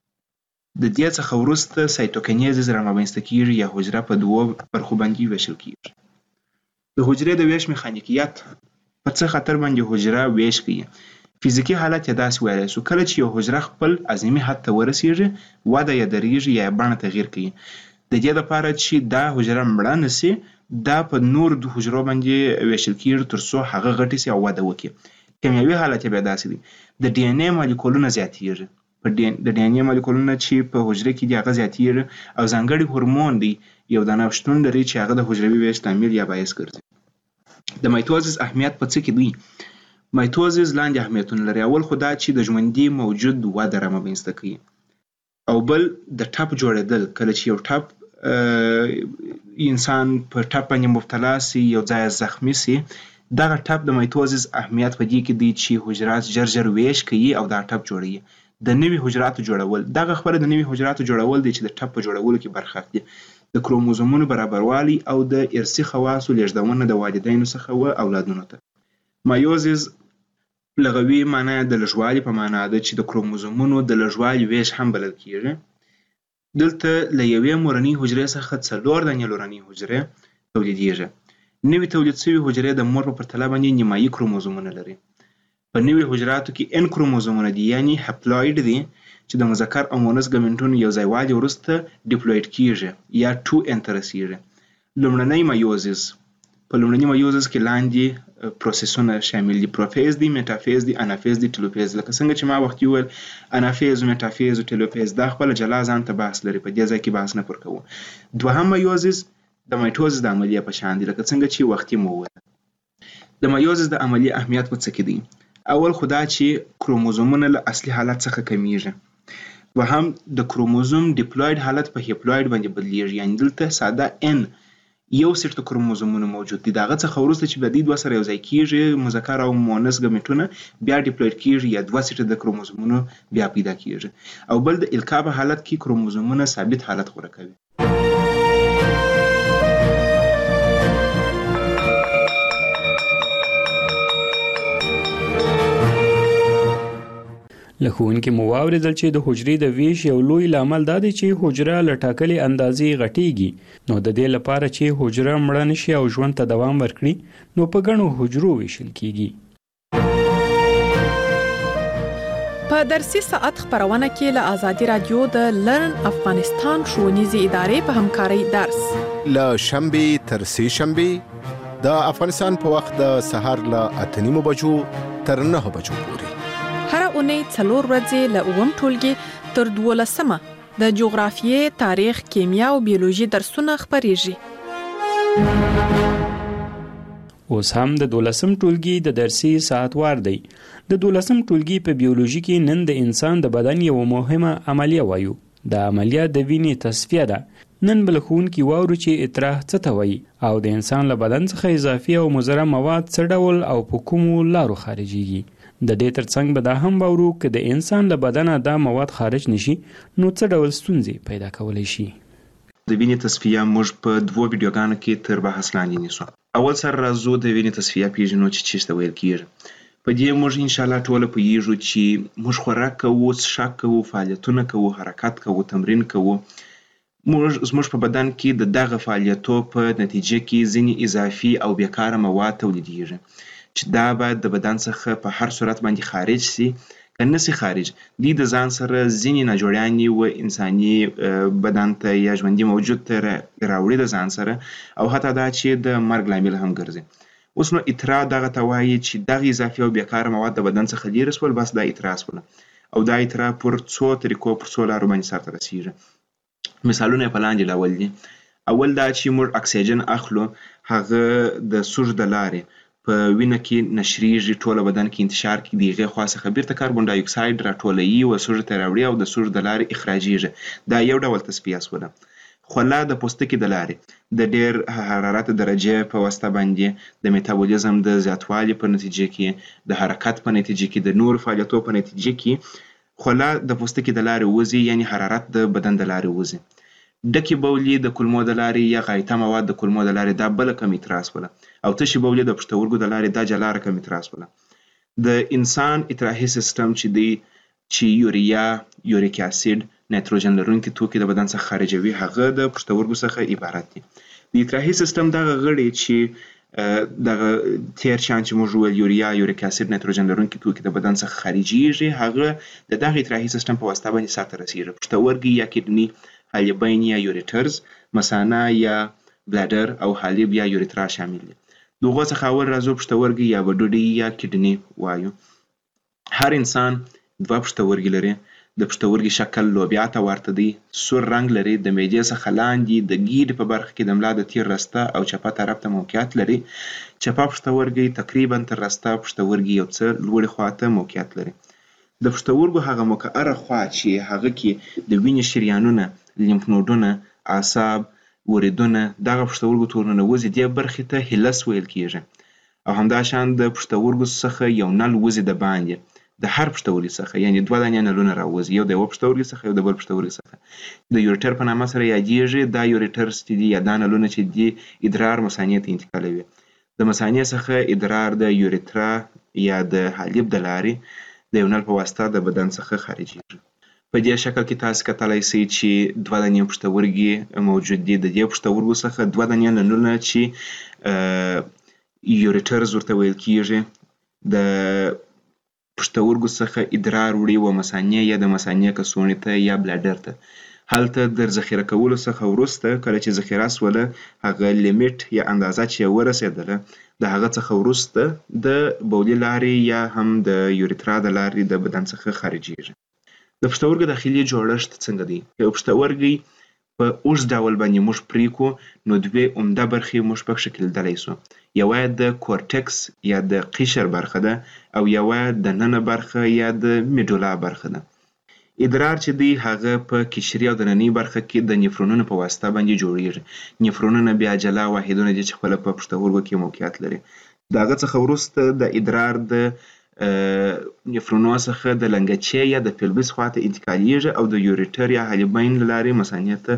د دې څخه وروسته سایتوکینیزس رامنځته کیږي یا حجره په دوه برخو باندې ویشل کیږي. د حجرې د ویش میخانیکیت په څه خاطر باندې حجره ویش کوي؟ فزیکی حالت یې داسې ویلی سو. کله چې یو حجره خپل اعظمي حد ته ورسیږي وده یې درېږي یا بڼه تغییر کوي. د دې لپاره چې دا حجره مړه نسي دا په نور د حجرو باندې ویشل کیږي تر څو هغه غټه سي او وده وکړي. کیمیاوي حالت یې بیا داسې دی د ډي ان اے مالیکولونه زیاتیږي د ډي ان اے مالیکولونه چې په حجره کې دي هغه زیاتیږي او ځانګړي هورمون دی یو دانه شتون لري چې هغه د حجروي ویش لامل یا باعث ګرځي د مایټوزیس اهمیت په څه کې دی مایټوزیس لاندې اهمیتونه لري اول خو دا چې د ژوندي موجود وده رامنځته کوي او بل د ټپ جوړېدل کله چې یو ټپ انسان په ټپ باندې مبتلا سي یو ځای زخمی سي دغه ټپ د مایټوزیس اهمیت په دې کې دی چې حجرات ژر ویش کوي او دا ټپ جوړوي د نوي حجراتو جوړول دغه خبره د نوي حجراتو جوړول دی چې د ټپ په جوړولو کې برخه اخلي د کروموزومونو برابروالی او د ارثي خواصو لیږدونه د والدینو څخه و اولادونو ته مایوزیس لغوي معنی د لږوالي په معنا ده چې د کروموزومونو د لږوالي ویش هم بلل کیږي دلته له یوې مورنۍ حجرې څخه 4 دانې لورنۍ حجرې تولیدیږي نوي تولید شوي حجرې د مور په پرتله باندې نیمایي کروموزومونه لري په نوي حجراتو کې ان کروموزومونه دي یعنی هپلوید دي چې د مذکر او مؤنث ګامنټونو یو ځایوالي وروسته ډیپلوید کیږي یا 2n ته رسیږي لومړنی مایوزیس په لومړني مایوزیس کې لاندې پروسسونه شامل دي پروفیز دي میټافیز دي انافیز دي ټیلوفیز لکه څنګه چې ما وخت ویل انافیز میټافیز او ټیلوفیز دا خپل جلا ځان ته بحث لري په دې ځای کې بحث نه پر کوو دوهم مایوزیس د مایټوزیس د عملیه په شان دي لکه څنګه چې وختي مو وویل د مایوزیس د عملیه اهمیت په څه کې دی اول خدا چې کروموزومونه له اصلي حالت څخه کمیږي وهم د کروموزوم ډیپلوید حالت په هپلوید باندې بدلیږي یعنی دلته ساده ان یو سیټ کروموزومونه موجود دي دغه څخه وروسته چې د دې دوه سره یو ځای کیږي مذکر او مؤنث ګامټونه بیا ډیپلوید کیږي یا دوه سیټ د کروموزومونو بیا پیدا کیږي او بل د القا په حالت کې کروموزومونه ثابت حالت غوره کوي له ښوونکي مو واورېدل چې د حجرې د ویش یو لوی لامل دا دی چې حجره له ټاکلې اندازې غټیږي نو د دې لپاره چې حجره مړه نشي او ژوند ته دوام ورکړي نو په ګڼو حجرو ویشل کیږي په درسي ساعت خبرونه کې له آزادي رادیو د لرن افغانستان ښوونیزې ادارې په همکارۍ درس له شنبې تر سې شنبې د افغانستان په وخت د سهار له 8:30 بجو تر 9 بجو پورې هر اونۍ 4 ورځې له 9 ټولګي تر 12 د جغرافیې، تاریخ، کیمیا او بیولوژي درسونه خبريږي. اوس هم د 12 ټولګي د درسي ساعت وار دی. د 12 ټولګي په بیولوژي کې نن د انسان د بدن یو مهمه عملیه وایو. د عملیه د وینې تصفیه ده. نن بل ښوونکي واورو چې اطراح څه ته وایي او د انسان له بدن څخه اضافي او مضر مواد څه ډول او په کومو لارو خارجيږي. د دې ترڅنګ به دا هم واورو چې د انسان له بدنه دا مواد خارج نشي نو څه ډول ستونزې پیدا کولای شي. د وینې تصفیه موږ په 2 ویډیوګانو کې تر بحث لاندې نیسو. اول سر راځو د وینې تصفیه پیژنو چې څه ویل کیږي. په دې موږ ان شاء الله ټول پوهیږو چې موږ خوراک کوو، څښاک کوو، فعالیتونه کوو، حرکت کوو، تمرین کوو. موږ په بدن کې د دغه فعالیتو په نتیجه کې ځینې اضافي او بیکاره مواد تولیدېږي چې دا باید د بدن څخه په هر صورت باندې خارج سي. کنه سي خارج دي د ځان سره ځینې ناجوړیانې و انساني بدن ته یا ژوندي موجود ته راوړي د ځان سره او حتی دا چې د مرګ لامل هم ګرځي. اوس نو اطراح دغه ته وایي چې دغه اضافي او بیکاره مواد د بدن څخه لرې شول، بس دا اطراح شول او دا اطراح پر څو طریقو پر څو لارو باندې سرته رسیږي. مثالونه په لاندې ډول دي. اول دا چې موږ اکسیجن اخلو، هغه د سوژ د لارې په وینه کې نشریږي، ټوله بدن کې انتشار کې دیغه خاصه بیرته کاربن ډای اکساید راټولوي او سوژ ته راوړي او د سوژ د لارې اخراجيږي. دا یو ډول تصفیه شوه. خوله د پوستکي د لارې د ډېر حرارت درجه په واسطه باندې د میټابولیزم د زیاتوالي په نتیجه کې، د حرکت په نتیجه کې، د نور فعالیتونو په نتیجه کې خوله د پوستکي د لارې وځي، یعنی حرارت د بدن د لارې وځي. ډکې بولې د کولمو د لارې یا غایطه مواد د کولمو د لارې دا بل کم اطراح ولا او تشې بولې د پښتورګو د لارې دا جلا رقم اطراح ولا. د انسان اطراحي سیستم چې دی چې یوریا، یوریک اسید، نایتروجن لرونکي توکي د بدن څخه خارجوي، هغه د پښتورګو څخه عبارت دي. د اطراحي سیستم دغه غړي چې دغه تیر شان چې موږ ویل یوریا، یوریک اسید، نایتروجن لرونکي توکي د بدن څخه خارجيږي، هغه د دغه اطراحي سیستم په واسطه باندې سرته رسیږي. پښتورګي یا کډنی، حالبین یا یوریټرز، مثانه یا بلادر او حالب یا یوریترا شامل دي. دغه څخه اول راځو پښتورګي یا وډوډي یا کډنی وایو. هر انسان دوه پښتورګي لري. د پښتورګي شکل لوبیا ته ورته دی، سور رنگ لري، د معدې څخه لاندې د ګیډې په برخه کې د ملا د تیر رسته او چپه طرف ته موقعیت لري. چپه پښتورګي تقریبا تر رسته پښتورګي یو څه لوړې خواته موقعیت لري. د پښتورګو هغه مقعره خوا چې هغه کې د وینې شریانونه، لیمف نودونه، اعصاب، وریدونه دغه پښتورګو تورونه وځي، دې برخې ته هیلس ویل کیږي. او همداشان د پښتورګو څخه یو نل وځي د باندې د هر پښتورګي څخه، یعنی دوه دانې نلونه راوځي، یو د یو پښتورګي څخه یو د بل پښتورګي څخه. د یوریټر په نامه سره یادیږي. دا یوریټرز چې دي یا دا نلونه چې دي ادرار مثانې ته انتقالوي. د مثانې څخه ادرار د یوریترا یا د حالب د لارې د یو نل په واسطه د بدن څخه خارجيږي. په دې شکل کې تاسو کتلای شئ چې دوه دانې پښتورګي موجود دي. د دې پښتورګو څخه دوه دانې نلونه چې یوریټرز ورته ویل کیږي د پښتورګو څخه ادرار وړي و مثانې یا د مثانې کڅوړې ته یا بلاډر ته. هلته د ذخیره کولو څخه وروسته کله چې ذخیره سوله هغه لیمیټ یا اندازه چې ورسېدله د هغه څخه وروسته د بولي لارې یا هم د یوریترا د لارې د بدن څخه خارجيږي. د پښتورګو داخلي جوړښت څنګه دی؟ یو پښتورګي په اوږد ډول باندې موږ پریکو نو دوه عمده برخې موږ پکې کېدلای شو. یوه د کورټکس یا د قشر برخه ده او یوه د ننه برخه یا د میډولا برخه ده. ادرار چې دی هغه په قشري او د نننۍ برخه کې د نفرونونو په واسطه باندې جوړیږي. نفرونونه بیا جلا واحدونه دي چې خپل په پښتورګو کې موقعیت لري. دغه څخه وروسته د ادرار د نفرونو څخه د لنګچې یا د پیلوس خواته انتقالیږي او د یوریټر یا حالبین لارې مثانې ته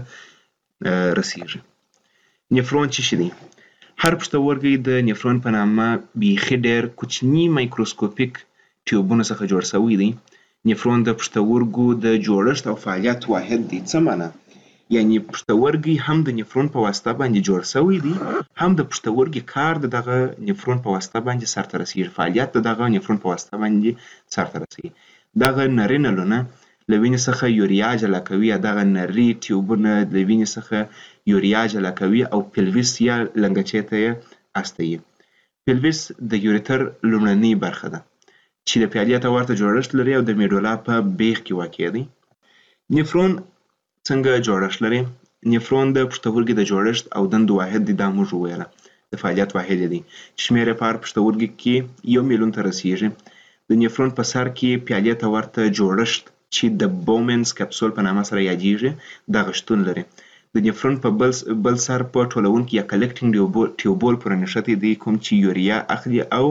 رسیږي. نفرون څه شي دی؟ هر پښتورګي د نفرون په نامه بیخي ډېر کوچني مایکروسکوپیک ټیوبونو څخه جوړ شوی دی. نفرون د پښتورګو د جوړښت او فعالیت واحد دی. څه معنی؟ یعنی پښتورګي هم د نفرون په واسطه باندې جوړ شوی دی، هم د پښتورګي کار دغه نفرون په واسطه باندې سرته رسیږي، فعالیت دغه نفرون په واسطه باندې سرته رسیږي. دغه نري نلونه له وینې څخه یوریا جلا کوي، دغه نري ټیوبونه له وینې څخه یوریا جلا کوي او پیلوس یا لنګچې ته یې استوي. پیلوس د یوریټر لومړنۍ برخه ده چې د فعالیت ورته جوړښت لري او د میډولا په بیخ کې واقع دی. نفرون څنګه جوړښت لري؟ نفرون د پښتورګي د جوړښت او دندو واحد دی. دا موږ وویله د فعالیت واحد دی. شمېر یې په پښتورګي کې 1 میلیون ته رسیږي. د نفرون په سر کې فعالیت ورته جوړښت چې د بومنز کپسول په نامه سره یادیږي دغه شتون لري. د نفرون په بل سر په ټولونکي یا کلکټینګ ټیوبول پورې نښتي دی کوم چې یوریا اخلي او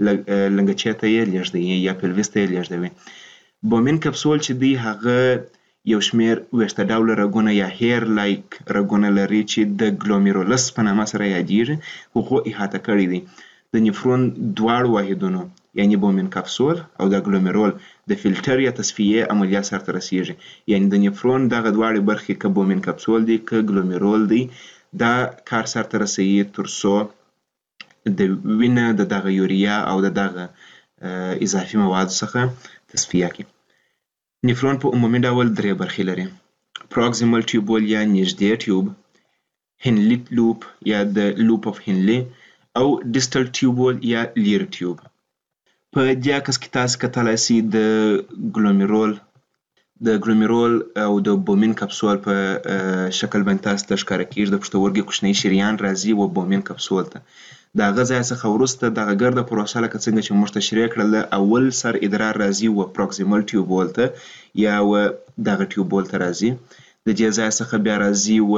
لنګچې ته یې لیږدوي یا پیلوس ته یې لیږدوي. بومن کپسول چې دی هغه یو شمېر ویښته ډوله رګونه یا هیر لایک رګونه لري چې د ګلومیرولس په نامه سره یادیږي. هغو احاطه کړی دی. د نفرون دواړو واحدونو یعنی بومن کپسول او د ګلومیرول د فلټر یا تصفیې عملیات سرته رسیږي. یعنی د نفرون دغه دواړې برخې که بومن کپسول دی که ګلومیرول دی دا کار سرته رسوي تر څو د وینه د دغه یوریا او د دغه اضافي موادو څخه تصفیه کړي. نفرون په عمومي ډول درې برخې لري: پروکسیمل ټیوبول یا نږدې ټیوب، هنلي لوپ یا د لوپ اف هنلي او ډیسټل ټیوبول یا لیر ټیوب. په دې عکس کې تاسو کتلای شئ د ګلومیرول او د بومن کپسول په شکل باندې تاسو ته ښکاره کیږي. د پښتورګي کوچنی شریان راځي و بومن کپسول ته. د هغه ځای څخه وروسته دغه ګرده پروسه لکه څنګه چې موږ تشریح کړل اول سر ادرار راځي و پروکسیمل ټیوبول ته یا و دغه ټیوبول ته راځي. د دې ځای څخه بیا راځي و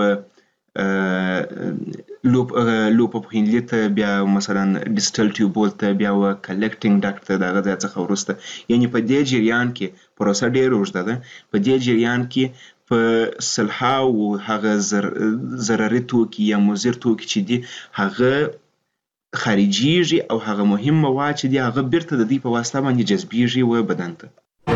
لوپ اف هنلي ته، بیا مثلا ډیسټل ټیوبول ته، بیا و کلکټینګ ډاکټ ته. دغه ځای څخه وروسته یعنی په دې جریان کې پروسه ډېره اوږده ده. په دې جریان کې په سلهاوو هغه ضرري توکي یا مضر توکي چې دي هغه خارجيږي او هغه مهم مواد چې دي هغه بیرته د دې په واسطه باندې جذبیږي و بدن ته.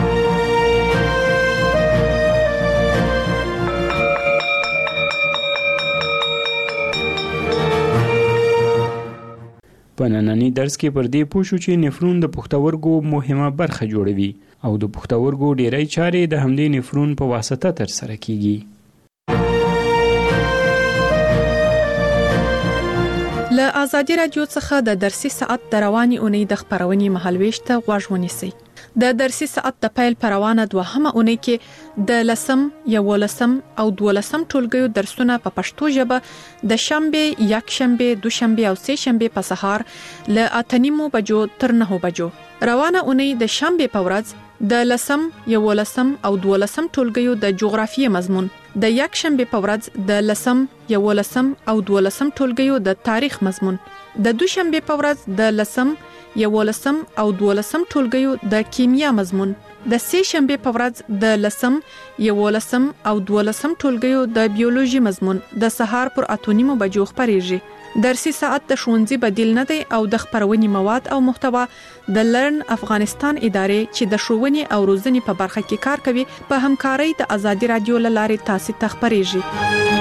په نننۍ درس کې پر دې پوه شو چې نفرون د پښتورګو مهمه برخه جوړوي او د پښتورګو ډیری چارې د همدې نفرون په واسطه ترسره کیږي. له له ازادي رادیو څخه د درسي ساعت د رواني اونۍ د خبرونې مهالويش ته غوږ ونیسئ. د درسي ساعت د پیل پروانه دوهمه اونۍ کې د لسم، یولسم او دولسم ټولګیو درسونه په پښتو ژبه د شنبه، یکشنبه، دوشنبه او سه شنبه په سهار له 8:30 بجو تر 9 بجو. روانه اونۍ د شنبه په ورځ د لسم، یولسم او دولسم ټولګیو د جغرافیې مضمون، د یکشنبه په ورځ د لسم، یولسم او دولسم ټولګیو د تاریخ مضمون، د دوشنبه په ورځ د لسم، یولسم او دولسم ټولګیو د کیمیا مضمون، د سه شنبه په ورځ د لسم، یولسم او دولسم ټولګیو د بیولوژي مضمون د سهار پر 8:30 بجو خبريږي. درسي ساعت د ښوونځي بدیل نه دی او د خبرونې مواد او محتوا د لرن افغانستان ادارې چې د ښوونې او روزنې په برخه کې کار کوي په همکارۍ د ازادي رادیو لارې تاسو ته خبريږي.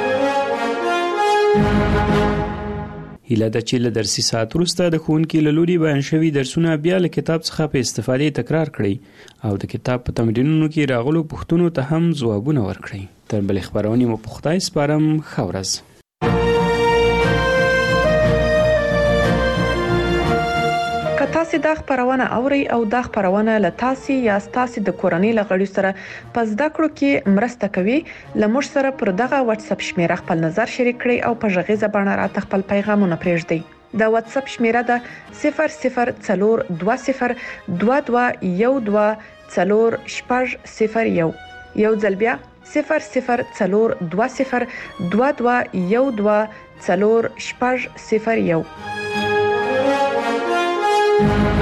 هیله ده چې له درسي ساعت وروسته د ښوونکي له لوري بیان شوي درسونه بیا له کتاب څخه په استفادې تکرار کړئ او د کتاب په تمرینونو کې راغلو پوښتنو ته هم ځوابونه ورکړئ. تر بلې خبرونې مو په خدای سپارم. ښه ورځ. که تاسو دا خبرونه اورئ او دا خبرونه له تاسو یا تاسو د کورنۍ لغړي سره په زده کړو کې مرسته کوي، لمر سره پر دغه واتس اپ شمیره خپل نظر شریک کړئ او په ژغیزه باندې راته خپل پیغامونه پرېږدئ. د واتس اپ شمیره ده 004212124001. یو ځل بیا 004212124001.